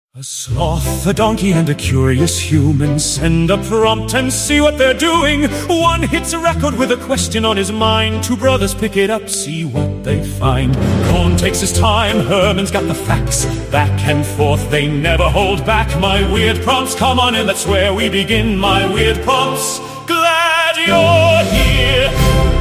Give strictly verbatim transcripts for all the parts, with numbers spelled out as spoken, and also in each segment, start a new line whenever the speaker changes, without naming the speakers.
A sloth, a donkey, and a curious human send a prompt and see what they're doing. One hits a record with a question on his mind. Two brothers pick it up, see what they find. Cohn takes his time, Herman's got the facts. Back and forth, they never hold back. My weird prompts, come on in, that's where we begin. My weird prompts, glad you're here.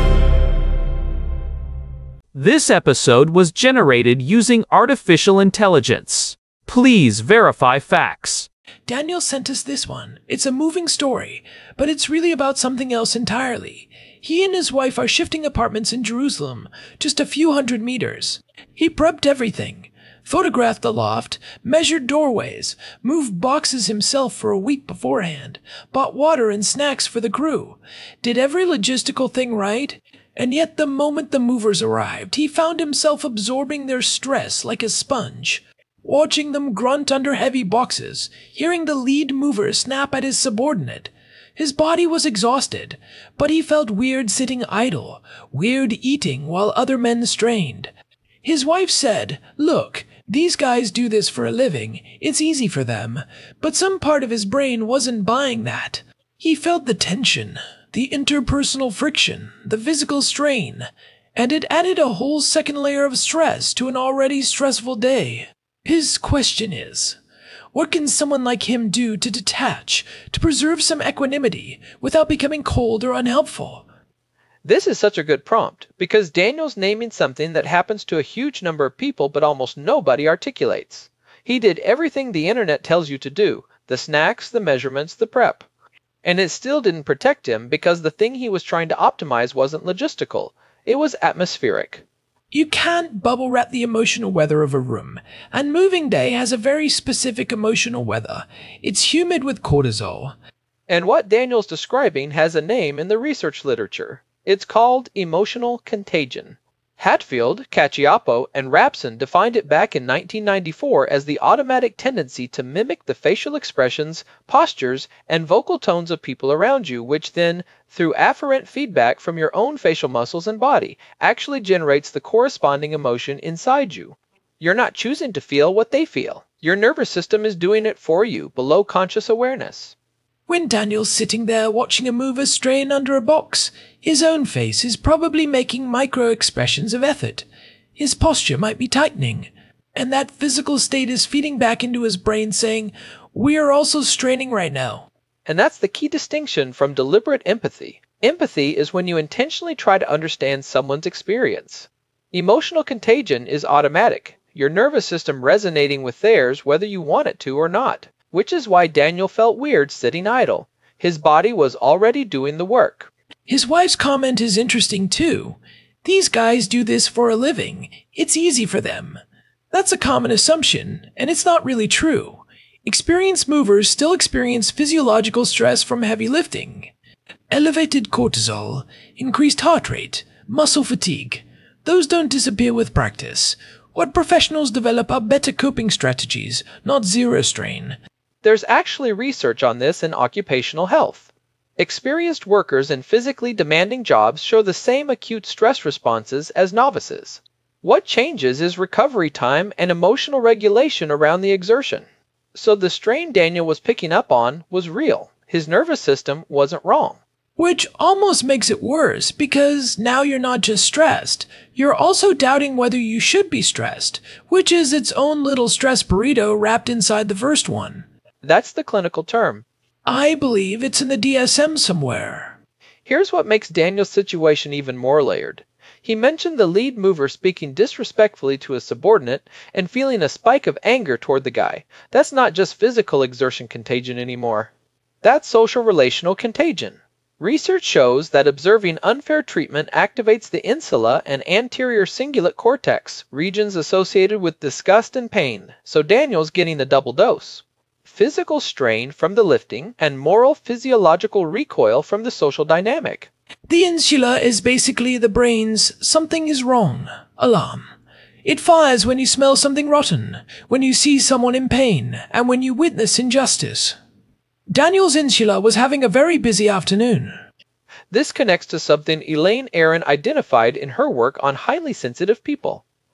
This episode was generated using artificial intelligence. Please verify facts.
Daniel sent us this one. It's a moving story, but it's really about something else entirely. He and his wife are shifting apartments in Jerusalem, just a few hundred meters. He prepped everything, photographed the loft, measured doorways, moved boxes himself for a week beforehand, bought water and snacks for the crew, did every logistical thing right. And yet the moment the movers arrived, he found himself absorbing their stress like a sponge. Watching them grunt under heavy boxes, hearing the lead mover snap at his subordinate. His body was exhausted, but he felt weird sitting idle, weird eating while other men strained. His wife said, "Look, these guys do this for a living, it's easy for them," but some part of his brain wasn't buying that. He felt the tension, the interpersonal friction, the physical strain, and it added a whole second layer of stress to an already stressful day. His question is, what can someone like him do to detach, to preserve some equanimity, without becoming cold or unhelpful?
This is such a good prompt, because Daniel's naming something that happens to a huge number of people but almost nobody articulates. He did everything the internet tells you to do, the snacks, the measurements, the prep. And it still didn't protect him because the thing he was trying to optimize wasn't logistical, it was atmospheric.
You can't bubble wrap the emotional weather of a room, and moving day has a very specific emotional weather. It's humid with cortisol.
And what Daniel's describing has a name in the research literature. It's called emotional contagion. Hatfield, Cacioppo, and Rapson defined it back in nineteen ninety-four as the automatic tendency to mimic the facial expressions, postures, and vocal tones of people around you, which then, through afferent feedback from your own facial muscles and body, actually generates the corresponding emotion inside you. You're not choosing to feel what they feel. Your nervous system is doing it for you, below conscious awareness.
When Daniel's sitting there watching a mover strain under a box, his own face is probably making micro-expressions of effort. His posture might be tightening, and that physical state is feeding back into his brain saying, "We are also straining right now."
And that's the key distinction from deliberate empathy. Empathy is when you intentionally try to understand someone's experience. Emotional contagion is automatic, your nervous system resonating with theirs whether you want it to or not. Which is why Daniel felt weird sitting idle. His body was already doing the work.
His wife's comment is interesting too. These guys do this for a living. It's easy for them. That's a common assumption, and it's not really true. Experienced movers still experience physiological stress from heavy lifting. Elevated cortisol, increased heart rate, muscle fatigue. Those don't disappear with practice. What professionals develop are better coping strategies, not zero strain.
There's actually research on this in occupational health. Experienced workers in physically demanding jobs show the same acute stress responses as novices. What changes is recovery time and emotional regulation around the exertion. So the strain Daniel was picking up on was real. His nervous system wasn't wrong.
Which almost makes it worse, because now you're not just stressed, you're also doubting whether you should be stressed, which is its own little stress burrito wrapped inside the first one.
That's the clinical term.
I believe it's in the D S M somewhere.
Here's what makes Daniel's situation even more layered. He mentioned the lead mover speaking disrespectfully to his subordinate and feeling a spike of anger toward the guy. That's not just physical exertion contagion anymore. That's social relational contagion. Research shows that observing unfair treatment activates the insula and anterior cingulate cortex, regions associated with disgust and pain, so Daniel's getting the double dose. Physical strain from the lifting and moral physiological recoil from the social dynamic.
The insula is basically the brain's "something is wrong" alarm. It fires when you smell something rotten, when you see someone in pain, and when you witness injustice. Daniel's insula was having a very busy afternoon.
This connects to something Elaine Aron identified in her work on highly sensitive people.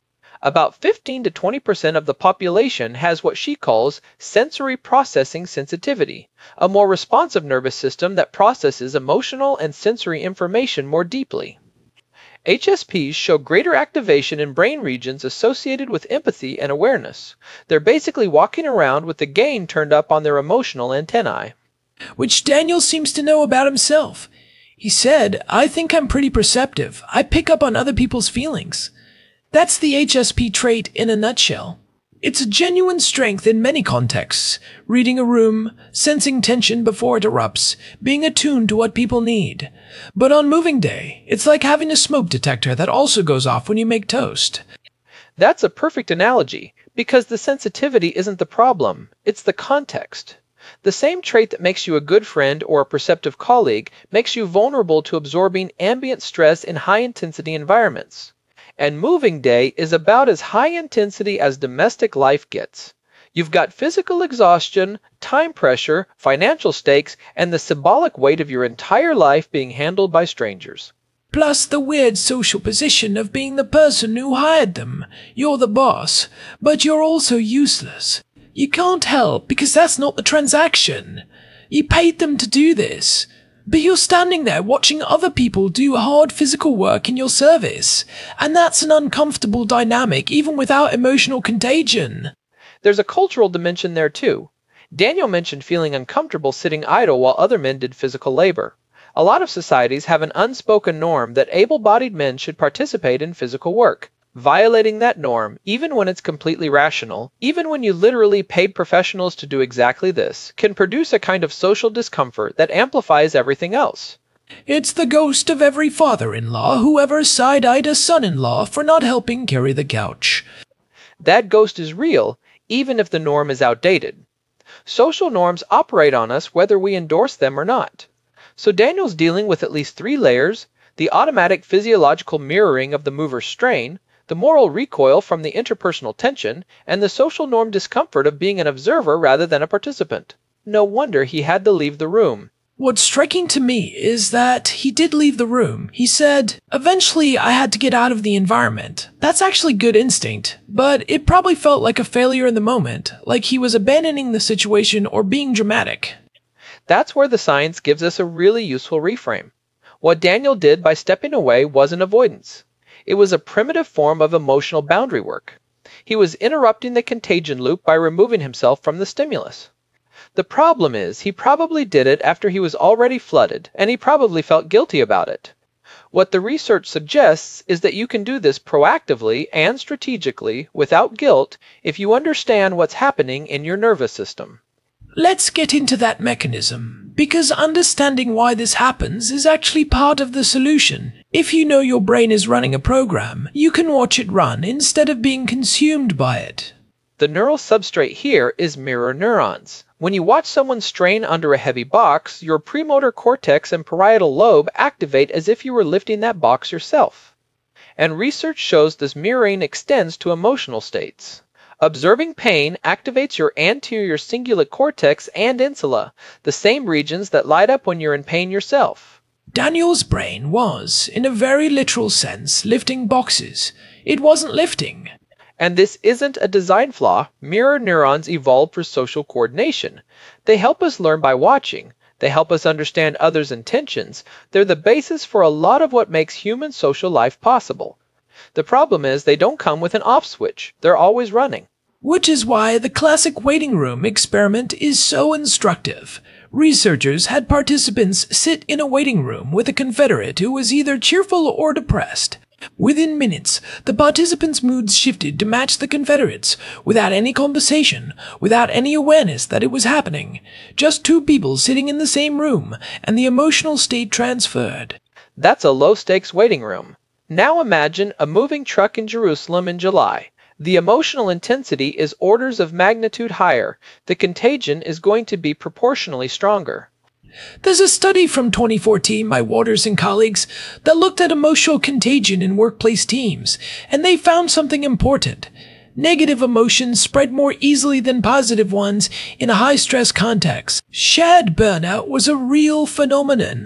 About fifteen to twenty percent of the population has what she calls sensory processing sensitivity, a more responsive nervous system that processes emotional and sensory information more deeply. H S Ps show greater activation in brain regions associated with empathy and awareness. They're basically walking around with the gain turned up on their emotional antennae.
Which Daniel seems to know about himself. He said, "I think I'm pretty perceptive. I pick up on other people's feelings." That's the H S P trait in a nutshell. It's a genuine strength in many contexts. Reading a room, sensing tension before it erupts, being attuned to what people need. But on moving day, it's like having a smoke detector that also goes off when you make toast.
That's a perfect analogy, because the sensitivity isn't the problem, it's the context. The same trait that makes you a good friend or a perceptive colleague makes you vulnerable to absorbing ambient stress in high-intensity environments. And moving day is about as high intensity as domestic life gets. You've got physical exhaustion, time pressure, financial stakes, and the symbolic weight of your entire life being handled by strangers.
Plus the weird social position of being the person who hired them. You're the boss, but you're also useless. You can't help because that's not the transaction. You paid them to do this. But you're standing there watching other people do hard physical work in your service, and that's an uncomfortable dynamic even without emotional contagion.
There's a cultural dimension there too. Daniel mentioned feeling uncomfortable sitting idle while other men did physical labor. A lot of societies have an unspoken norm that able-bodied men should participate in physical work. Violating that norm, even when it's completely rational, even when you literally paid professionals to do exactly this, can produce a kind of social discomfort that amplifies everything else.
It's the ghost of every father-in-law who ever side-eyed a son-in-law for not helping carry the couch.
That ghost is real, even if the norm is outdated. Social norms operate on us whether we endorse them or not. So Daniel's dealing with at least three layers: the automatic physiological mirroring of the mover's strain, the moral recoil from the interpersonal tension, and the social norm discomfort of being an observer rather than a participant. No wonder he had to leave the room.
What's striking to me is that he did leave the room. He said, "Eventually I had to get out of the environment." That's actually good instinct, but it probably felt like a failure in the moment, like he was abandoning the situation or being dramatic.
That's where the science gives us a really useful reframe. What Daniel did by stepping away wasn't avoidance. It was a primitive form of emotional boundary work. He was interrupting the contagion loop by removing himself from the stimulus. The problem is, he probably did it after he was already flooded, and he probably felt guilty about it. What the research suggests is that you can do this proactively and strategically, without guilt, if you understand what's happening in your nervous system.
Let's get into that mechanism, because understanding why this happens is actually part of the solution. If you know your brain is running a program, you can watch it run instead of being consumed by it.
The neural substrate here is mirror neurons. When you watch someone strain under a heavy box, your premotor cortex and parietal lobe activate as if you were lifting that box yourself. And research shows this mirroring extends to emotional states. Observing pain activates your anterior cingulate cortex and insula, the same regions that light up when you're in pain yourself.
Daniel's brain was, in a very literal sense, lifting boxes. It wasn't lifting.
And this isn't a design flaw. Mirror neurons evolved for social coordination. They help us learn by watching. They help us understand others' intentions. They're the basis for a lot of what makes human social life possible. The problem is they don't come with an off switch. They're always running.
Which is why the classic waiting room experiment is so instructive. Researchers had participants sit in a waiting room with a Confederate who was either cheerful or depressed. Within minutes, the participants' moods shifted to match the Confederates, without any conversation, without any awareness that it was happening. Just two people sitting in the same room, and the emotional state transferred.
That's a low-stakes waiting room. Now imagine a moving truck in Jerusalem in July. The emotional intensity is orders of magnitude higher. The contagion is going to be proportionally stronger.
There's a study from twenty fourteen by Waters and colleagues that looked at emotional contagion in workplace teams, and they found something important. Negative emotions spread more easily than positive ones in a high-stress context. Shared burnout was a real phenomenon.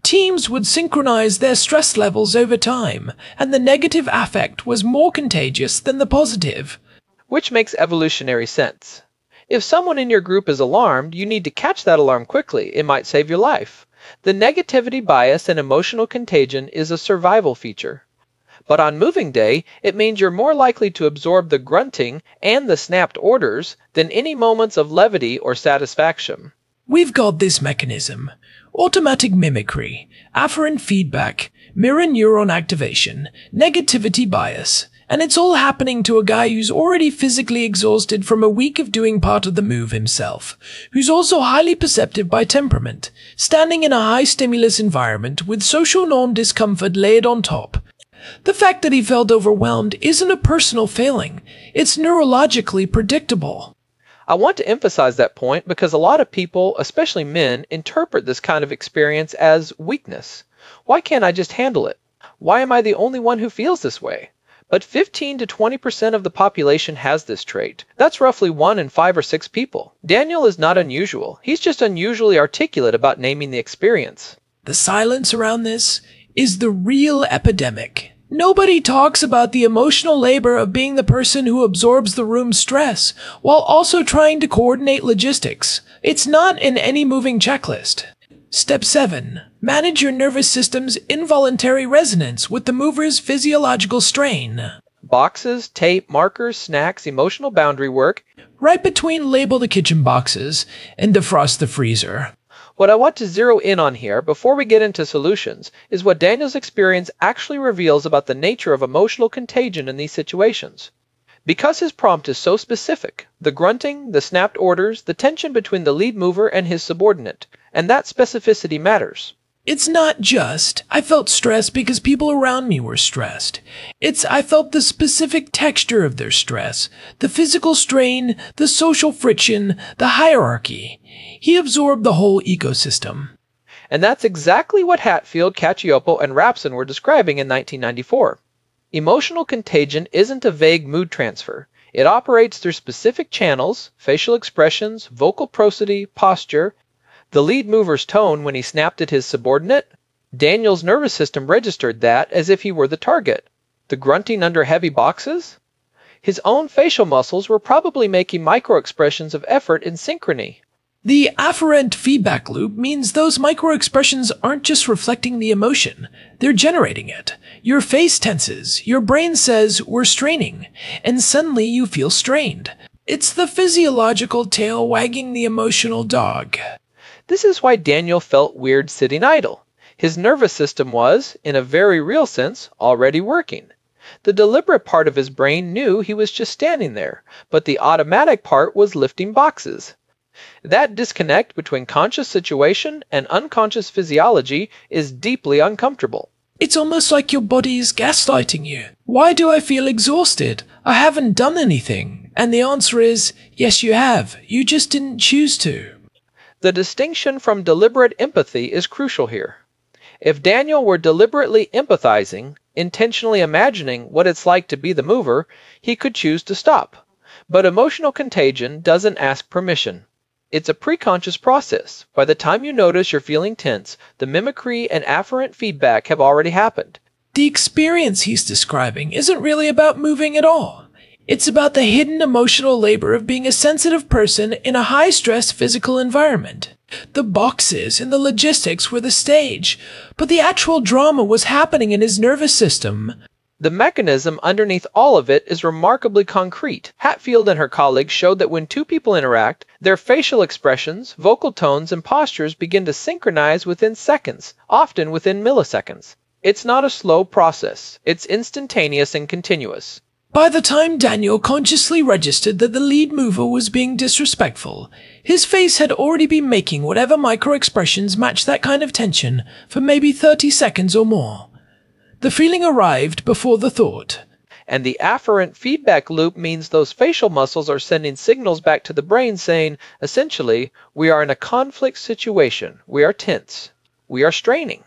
Teams would synchronize their stress levels over time, and the negative affect was more contagious than the positive.
Which makes evolutionary sense. If someone in your group is alarmed, you need to catch that alarm quickly. It might save your life. The negativity bias and emotional contagion is a survival feature. But on moving day, it means you're more likely to absorb the grunting and the snapped orders than any moments of levity or satisfaction.
We've got this mechanism: automatic mimicry, afferent feedback, mirror neuron activation, negativity bias, and it's all happening to a guy who's already physically exhausted from a week of doing part of the move himself, who's also highly perceptive by temperament, standing in a high-stimulus environment with social norm discomfort layered on top. The fact that he felt overwhelmed isn't a personal failing, it's neurologically predictable.
I want to emphasize that point because a lot of people, especially men, interpret this kind of experience as weakness. Why can't I just handle it? Why am I the only one who feels this way? But fifteen to twenty percent of the population has this trait. That's roughly one in five or six people. Daniel is not unusual. He's just unusually articulate about naming the experience.
The silence around this is the real epidemic. Nobody talks about the emotional labor of being the person who absorbs the room's stress while also trying to coordinate logistics. It's not in any moving checklist. Step seven. Manage your nervous system's involuntary resonance with the mover's physiological strain.
Boxes, tape, markers, snacks, emotional boundary work.
Right between label the kitchen boxes and defrost the freezer.
What I want to zero in on here, before we get into solutions, is what Daniel's experience actually reveals about the nature of emotional contagion in these situations. Because his prompt is so specific, the grunting, the snapped orders, the tension between the lead mover and his subordinate, and that specificity matters.
It's not just, I felt stressed because people around me were stressed. It's, I felt the specific texture of their stress, the physical strain, the social friction, the hierarchy. He absorbed the whole ecosystem.
And that's exactly what Hatfield, Cacioppo, and Rapson were describing in nineteen ninety-four. Emotional contagion isn't a vague mood transfer. It operates through specific channels, facial expressions, vocal prosody, posture, the lead mover's tone when he snapped at his subordinate. Daniel's nervous system registered that as if he were the target. The grunting under heavy boxes? His own facial muscles were probably making micro-expressions of effort in synchrony.
The afferent feedback loop means those micro-expressions aren't just reflecting the emotion, they're generating it. Your face tenses, your brain says, we're straining, and suddenly you feel strained. It's the physiological tail wagging the emotional dog.
This is why Daniel felt weird sitting idle. His nervous system was, in a very real sense, already working. The deliberate part of his brain knew he was just standing there, but the automatic part was lifting boxes. That disconnect between conscious situation and unconscious physiology is deeply uncomfortable.
It's almost like your body is gaslighting you. Why do I feel exhausted? I haven't done anything. And the answer is, yes you have. You just didn't choose to.
The distinction from deliberate empathy is crucial here. If Daniel were deliberately empathizing, intentionally imagining what it's like to be the mover, he could choose to stop. But emotional contagion doesn't ask permission. It's a preconscious process. By the time you notice you're feeling tense, the mimicry and afferent feedback have already happened.
The experience he's describing isn't really about moving at all. It's about the hidden emotional labor of being a sensitive person in a high-stress physical environment. The boxes and the logistics were the stage, but the actual drama was happening in his nervous system.
The mechanism underneath all of it is remarkably concrete. Hatfield and her colleagues showed that when two people interact, their facial expressions, vocal tones, and postures begin to synchronize within seconds, often within milliseconds. It's not a slow process. It's instantaneous and continuous.
By the time Daniel consciously registered that the lead mover was being disrespectful, his face had already been making whatever micro-expressions matched that kind of tension for maybe thirty seconds or more. The feeling arrived before the thought.
And the afferent feedback loop means those facial muscles are sending signals back to the brain saying, essentially, we are in a conflict situation, we are tense, we are straining.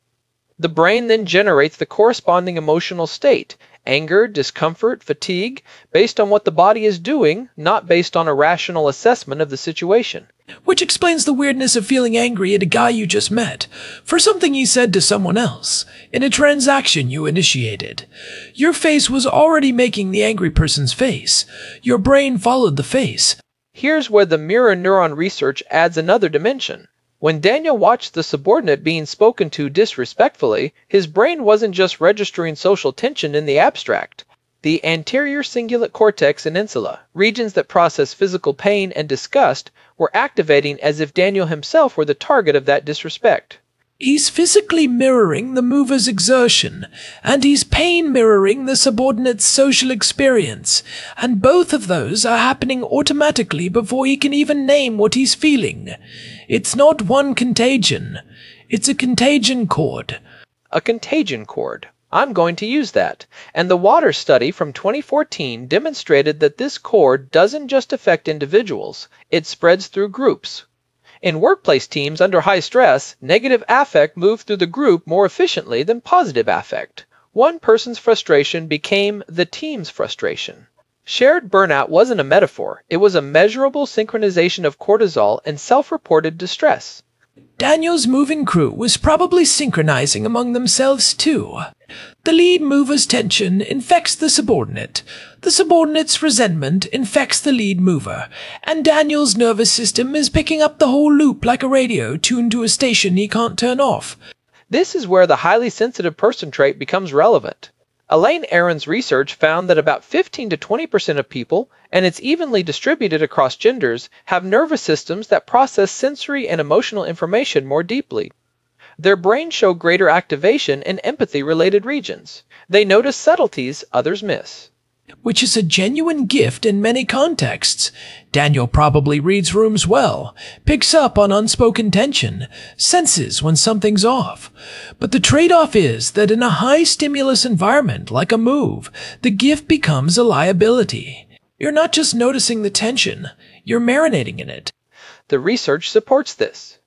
The brain then generates the corresponding emotional state, anger, discomfort, fatigue, based on what the body is doing, not based on a rational assessment of the situation.
Which explains the weirdness of feeling angry at a guy you just met for something he said to someone else in a transaction you initiated. Your face was already making the angry person's face. Your brain followed the face.
Here's where the mirror neuron research adds another dimension. When Daniel watched the subordinate being spoken to disrespectfully, his brain wasn't just registering social tension in the abstract. The anterior cingulate cortex and insula, regions that process physical pain and disgust, were activating as if Daniel himself were the target of that disrespect.
He's physically mirroring the mover's exertion, and he's pain mirroring the subordinate's social experience, and both of those are happening automatically before he can even name what he's feeling. It's not one contagion. It's a contagion cord.
A contagion cord. I'm going to use that. And the Waters study from twenty fourteen demonstrated that this cord doesn't just affect individuals, it spreads through groups. In workplace teams under high stress, negative affect moved through the group more efficiently than positive affect. One person's frustration became the team's frustration. Shared burnout wasn't a metaphor, it was a measurable synchronization of cortisol and self-reported distress.
Daniel's moving crew was probably synchronizing among themselves too. The lead mover's tension infects the subordinate. The subordinate's resentment infects the lead mover. And Daniel's nervous system is picking up the whole loop like a radio tuned to a station he can't turn off.
This is where the highly sensitive person trait becomes relevant. Elaine Aron's research found that about fifteen to twenty percent of people, and it's evenly distributed across genders, have nervous systems that process sensory and emotional information more deeply. Their brains show greater activation in empathy-related regions. They notice subtleties others miss.
Which is a genuine gift in many contexts. Daniel probably reads rooms well, picks up on unspoken tension, senses when something's off. But the trade-off is that in a high-stimulus environment like a move, the gift becomes a liability. You're not just noticing the tension, you're marinating in it.
The research supports this.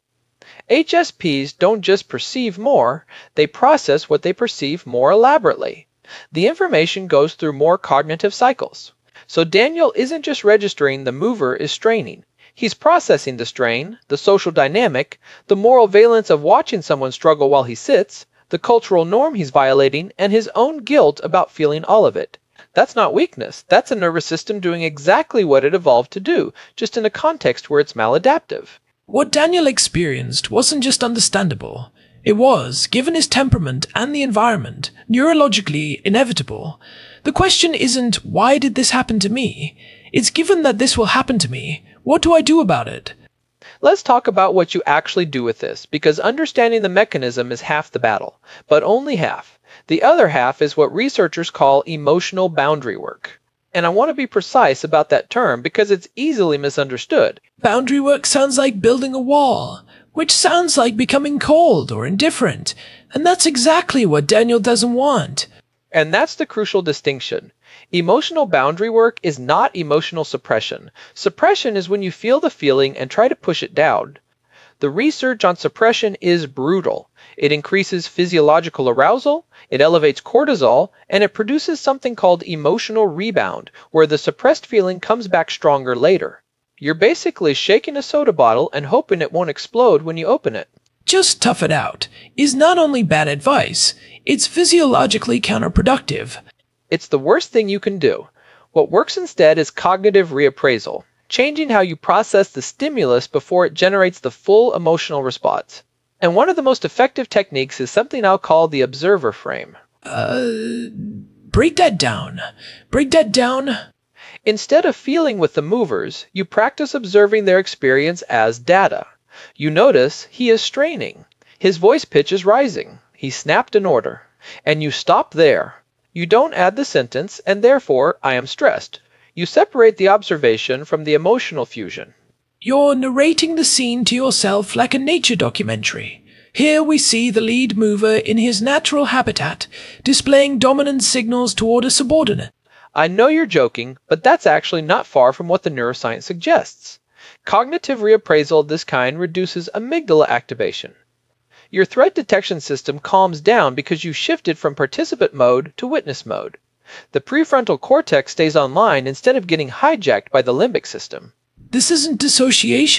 H S Ps don't just perceive more, they process what they perceive more elaborately. The information goes through more cognitive cycles. So Daniel isn't just registering the mover is straining. He's processing the strain, the social dynamic, the moral valence of watching someone struggle while he sits, the cultural norm he's violating, and his own guilt about feeling all of it. That's not weakness. That's a nervous system doing exactly what it evolved to do, just in a context where it's maladaptive.
What Daniel experienced wasn't just understandable. It was, given his temperament and the environment, neurologically inevitable. The question isn't, why did this happen to me? It's given that this will happen to me, what do I do about it?
Let's talk about what you actually do with this, because understanding the mechanism is half the battle, but only half. The other half is what researchers call emotional boundary work. And I want to be precise about that term because it's easily misunderstood.
Boundary work sounds like building a wall, which sounds like becoming cold or indifferent, and that's exactly what Daniel doesn't want.
And that's the crucial distinction. Emotional boundary work is not emotional suppression. Suppression is when you feel the feeling and try to push it down. The research on suppression is brutal. It increases physiological arousal, it elevates cortisol, and it produces something called emotional rebound, where the suppressed feeling comes back stronger later. You're basically shaking a soda bottle and hoping it won't explode when you open it.
Just tough it out is not only bad advice, it's physiologically counterproductive.
It's the worst thing you can do. What works instead is cognitive reappraisal, changing how you process the stimulus before it generates the full emotional response. And one of the most effective techniques is something I'll call the observer frame.
Uh, break that down. Break that down.
Instead of feeling with the movers, you practice observing their experience as data. You notice he is straining. His voice pitch is rising. He snapped an order. And you stop there. You don't add the sentence, and therefore, I am stressed. You separate the observation from the emotional fusion.
You're narrating the scene to yourself like a nature documentary. Here we see the lead mover in his natural habitat, displaying dominant signals toward a subordinate.
I know you're joking, but that's actually not far from what the neuroscience suggests. Cognitive reappraisal of this kind reduces amygdala activation. Your threat detection system calms down because you shifted from participant mode to witness mode. The prefrontal cortex stays online instead of getting hijacked by the limbic system.
This isn't dissociation.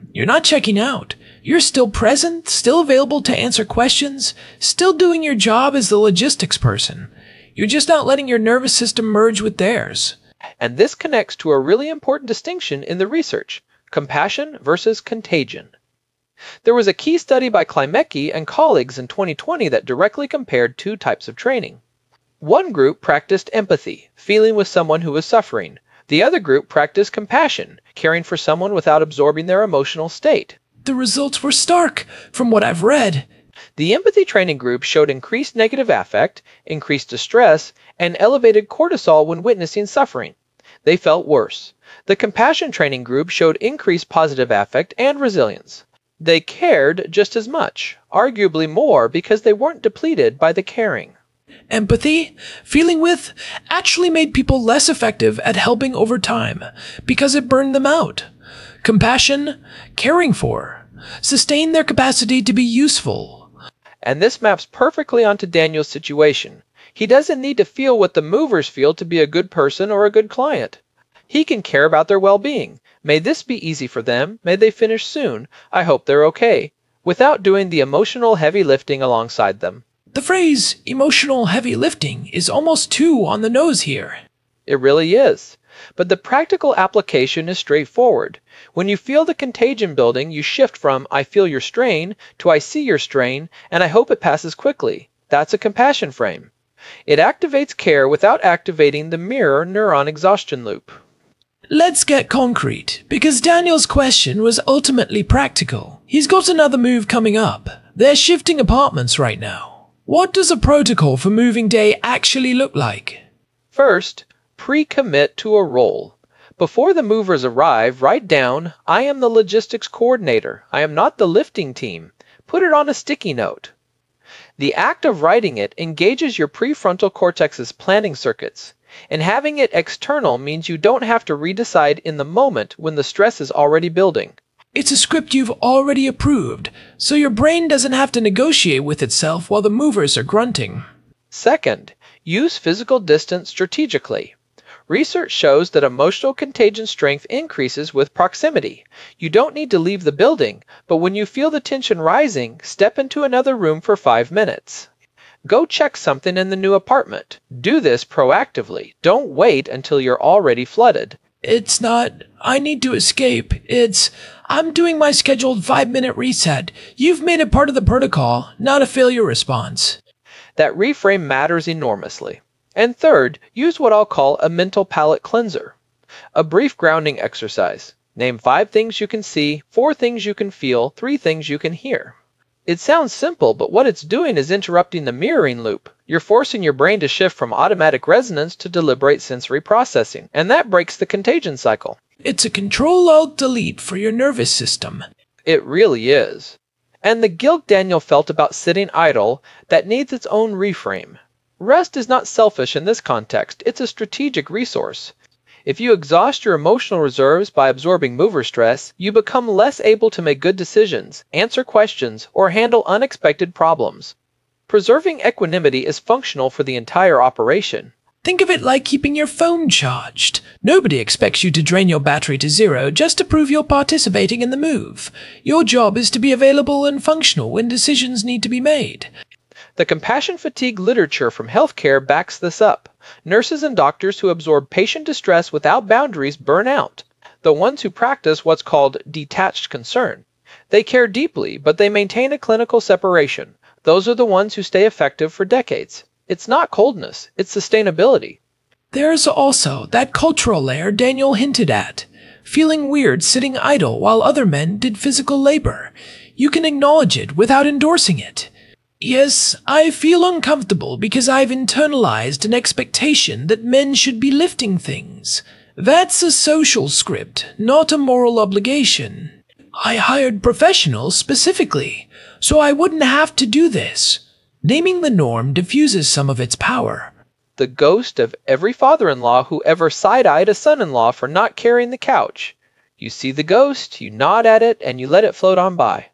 You're not checking out. You're still present, still available to answer questions, still doing your job as the logistics person. You're just not letting your nervous system merge with theirs.
And this connects to a really important distinction in the research: compassion versus contagion. There was a key study by Klimecki and colleagues in twenty twenty that directly compared two types of training. One group practiced empathy, feeling with someone who was suffering. The other group practiced compassion, caring for someone without absorbing their emotional state.
The results were stark, from what I've read.
The empathy training group showed increased negative affect, increased distress, and elevated cortisol when witnessing suffering. They felt worse. The compassion training group showed increased positive affect and resilience. They cared just as much, arguably more, because they weren't depleted by the caring.
Empathy, feeling with, actually made people less effective at helping over time because it burned them out. Compassion, caring for, sustained their capacity to be useful.
And this maps perfectly onto Daniel's situation. He doesn't need to feel what the movers feel to be a good person or a good client. He can care about their well-being. May this be easy for them. May they finish soon. I hope they're okay, without doing the emotional heavy lifting alongside them.
The phrase emotional heavy lifting is almost too on the nose here.
It really is. But the practical application is straightforward. When you feel the contagion building, you shift from "I feel your strain" to "I see your strain, and I hope it passes quickly." That's a compassion frame. It activates care without activating the mirror neuron exhaustion loop.
Let's get concrete, because Daniel's question was ultimately practical. He's got another move coming up. They're shifting apartments right now. What does a protocol for moving day actually look like?
First, pre-commit to a role. Before the movers arrive, write down, "I am the logistics coordinator. I am not the lifting team." Put it on a sticky note. The act of writing it engages your prefrontal cortex's planning circuits, and having it external means you don't have to redecide in the moment when the stress is already building.
It's a script you've already approved, so your brain doesn't have to negotiate with itself while the movers are grunting.
Second, use physical distance strategically. Research shows that emotional contagion strength increases with proximity. You don't need to leave the building, but when you feel the tension rising, step into another room for five minutes. Go check something in the new apartment. Do this proactively. Don't wait until you're already flooded.
It's not, "I need to escape." It's, "I'm doing my scheduled five-minute reset. You've made it part of the protocol, not a failure response."
That reframe matters enormously. And third, use what I'll call a mental palate cleanser. A brief grounding exercise. Name five things you can see, four things you can feel, three things you can hear. It sounds simple, but what it's doing is interrupting the mirroring loop. You're forcing your brain to shift from automatic resonance to deliberate sensory processing, and that breaks the contagion cycle.
It's a Control-Alt-Delete for your nervous system.
It really is. And the guilt Daniel felt about sitting idle, that needs its own reframe. Rest is not selfish in this context, it's a strategic resource. If you exhaust your emotional reserves by absorbing mover stress, you become less able to make good decisions, answer questions, or handle unexpected problems. Preserving equanimity is functional for the entire operation.
Think of it like keeping your phone charged. Nobody expects you to drain your battery to zero just to prove you're participating in the move. Your job is to be available and functional when decisions need to be made.
The compassion fatigue literature from healthcare backs this up. Nurses and doctors who absorb patient distress without boundaries burn out. The ones who practice what's called detached concern. They care deeply, but they maintain a clinical separation. Those are the ones who stay effective for decades. It's not coldness, it's sustainability.
There's also that cultural layer Daniel hinted at. Feeling weird sitting idle while other men did physical labor. You can acknowledge it without endorsing it. Yes, I feel uncomfortable because I've internalized an expectation that men should be lifting things. That's a social script, not a moral obligation. I hired professionals specifically, so I wouldn't have to do this. Naming the norm diffuses some of its power.
The ghost of every father-in-law who ever side-eyed a son-in-law for not carrying the couch. You see the ghost, you nod at it, and you let it float on by.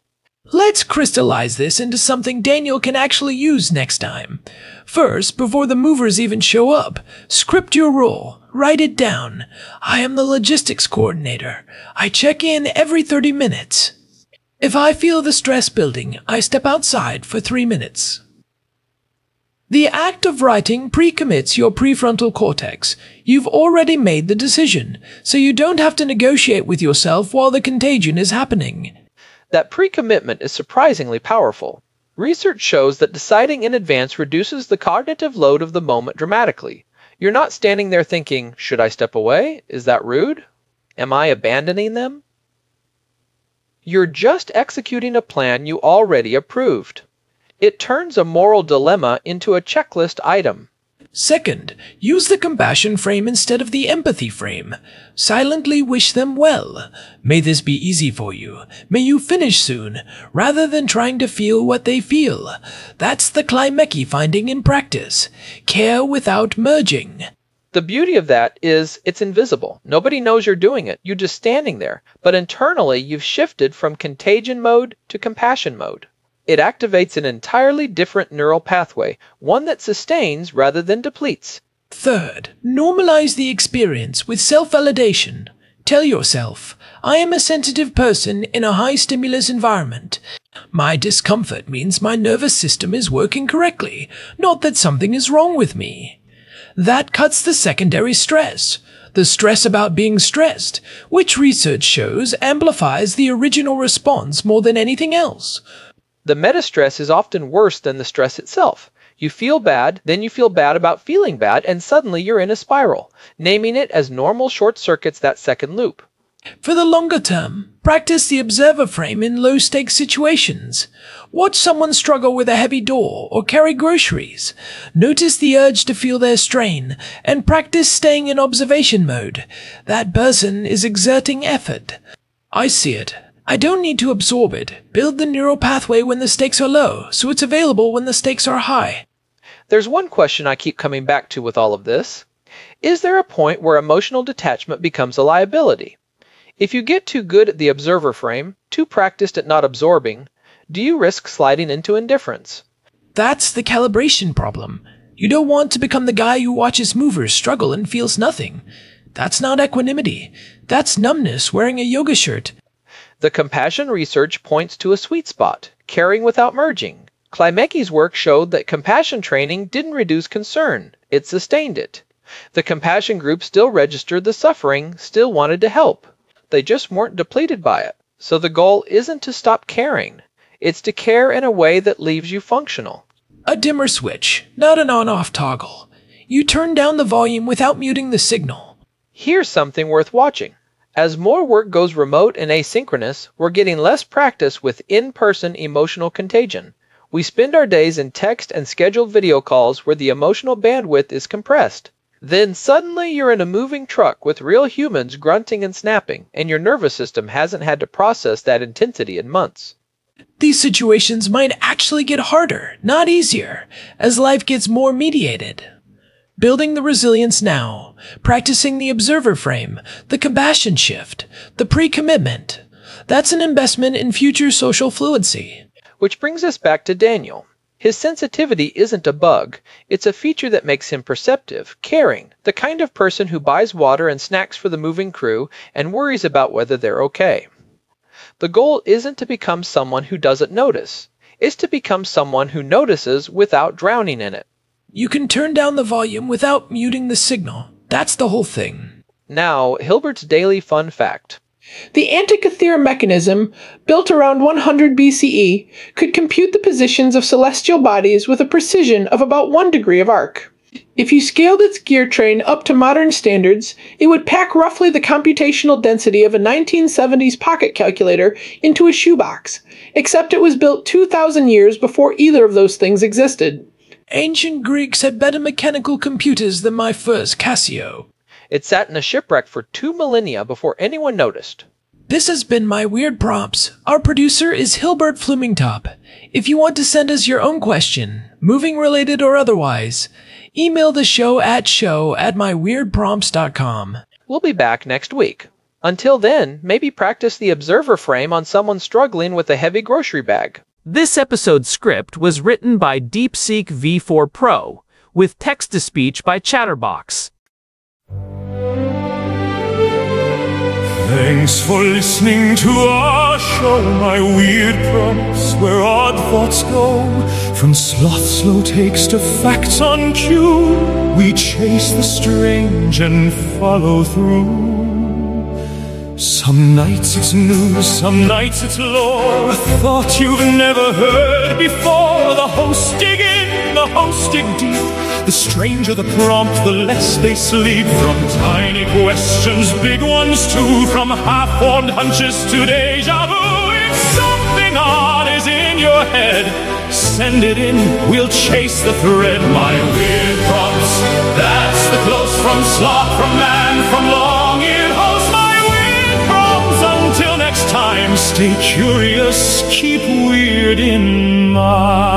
Let's crystallize this into something Daniel can actually use next time. First, before the movers even show up, script your role. Write it down. I am the logistics coordinator. I check in every thirty minutes. If I feel the stress building, I step outside for three minutes. The act of writing pre-commits your prefrontal cortex. You've already made the decision, so you don't have to negotiate with yourself while the contagion is happening.
That pre-commitment is surprisingly powerful. Research shows that deciding in advance reduces the cognitive load of the moment dramatically. You're not standing there thinking, should I step away? Is that rude? Am I abandoning them? You're just executing a plan you already approved. It turns a moral dilemma into a checklist item.
Second, use the compassion frame instead of the empathy frame. Silently wish them well. May this be easy for you. May you finish soon, rather than trying to feel what they feel. That's the Klimecki finding in practice. Care without merging.
The beauty of that is it's invisible. Nobody knows you're doing it. You're just standing there. But internally, you've shifted from contagion mode to compassion mode. It activates an entirely different neural pathway, one that sustains rather than depletes.
Third, normalize the experience with self-validation. Tell yourself, I am a sensitive person in a high-stimulus environment. My discomfort means my nervous system is working correctly, not that something is wrong with me. That cuts the secondary stress, the stress about being stressed, which research shows amplifies the original response more than anything else.
The meta-stress is often worse than the stress itself. You feel bad, then you feel bad about feeling bad, and suddenly you're in a spiral. Naming it as normal short circuits that second loop.
For the longer term, practice the observer frame in low-stakes situations. Watch someone struggle with a heavy door or carry groceries. Notice the urge to feel their strain, and practice staying in observation mode. That person is exerting effort. I see it. I don't need to absorb it. Build the neural pathway when the stakes are low, so it's available when the stakes are high.
There's one question I keep coming back to with all of this. Is there a point where emotional detachment becomes a liability? If you get too good at the observer frame, too practiced at not absorbing, do you risk sliding into indifference?
That's the calibration problem. You don't want to become the guy who watches movers struggle and feels nothing. That's not equanimity. That's numbness wearing a yoga shirt.
The compassion research points to a sweet spot, caring without merging. Klimecki's work showed that compassion training didn't reduce concern, it sustained it. The compassion group still registered the suffering, still wanted to help. They just weren't depleted by it. So the goal isn't to stop caring, it's to care in a way that leaves you functional.
A dimmer switch, not an on-off toggle. You turn down the volume without muting the signal.
Here's something worth watching. As more work goes remote and asynchronous, we're getting less practice with in-person emotional contagion. We spend our days in text and scheduled video calls where the emotional bandwidth is compressed. Then suddenly you're in a moving truck with real humans grunting and snapping, and your nervous system hasn't had to process that intensity in months.
These situations might actually get harder, not easier, as life gets more mediated. Building the resilience now, practicing the observer frame, the compassion shift, the pre-commitment. That's an investment in future social fluency.
Which brings us back to Daniel. His sensitivity isn't a bug, it's a feature that makes him perceptive, caring, the kind of person who buys water and snacks for the moving crew and worries about whether they're okay. The goal isn't to become someone who doesn't notice, it's to become someone who notices without drowning in it.
You can turn down the volume without muting the signal. That's the whole thing.
Now, Hilbert's daily fun fact.
The Antikythera mechanism, built around one hundred B C E, could compute the positions of celestial bodies with a precision of about one degree of arc. If you scaled its gear train up to modern standards, it would pack roughly the computational density of a nineteen seventies pocket calculator into a shoebox, except it was built two thousand years before either of those things existed.
Ancient Greeks had better mechanical computers than my first Casio.
It sat in a shipwreck for two millennia before anyone noticed.
This has been My Weird Prompts. Our producer is Hilbert Flumingtop. If you want to send us your own question, moving related or otherwise, email the show at show at my weird prompts dot com.
We'll be back next week. Until then, maybe practice the observer frame on someone struggling with a heavy grocery bag.
This episode's script was written by DeepSeek V four Pro, with text-to-speech by Chatterbox.
Thanks for listening to our show, my weird prompts where odd thoughts go. From sloth slow takes to facts on cue, we chase the strange and follow through. Some nights it's news, some nights it's lore, a thought you've never heard before. The hosts dig in, the hosts dig deep. The stranger the prompt, the less they sleep. From tiny questions, big ones too. From half-formed hunches to deja vu. If something odd is in your head, send it in, we'll chase the thread. My weird prompts, that's the close from sloth, from man, from long-eared host. My weird prompts, until next time, stay curious, keep weird in mind.